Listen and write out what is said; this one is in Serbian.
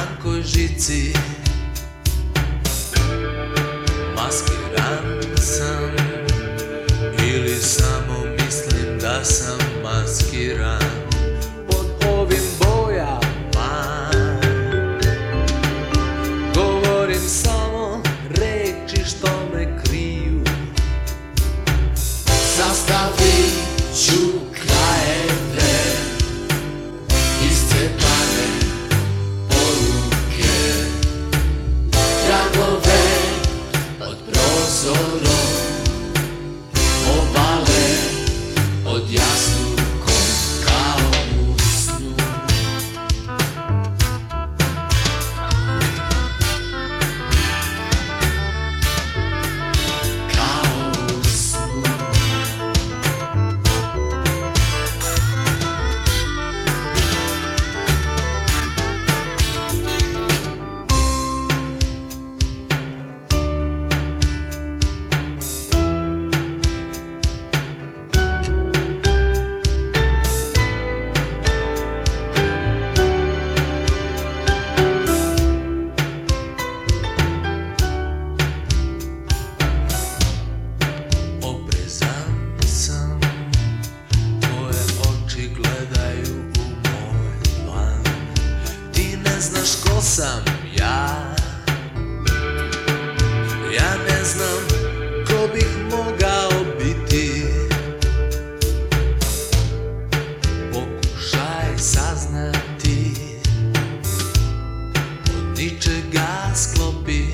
tankoj žici. Maskiran sam ili samo mislim da sam maskiran pod ovim bojama. Govorim samo reči što me kriju. Sastavit ću krajeve, iscepane poruke, tragove od prozorom, obale od jastukom kao u snu. Kao u snu. Oprezan sam, tvoje oči gledaju u moj plan. Ti ne znaš ko sam ja, ja ne znam ko bih mogao biti. Pokušaj saznati, od ničega sklopi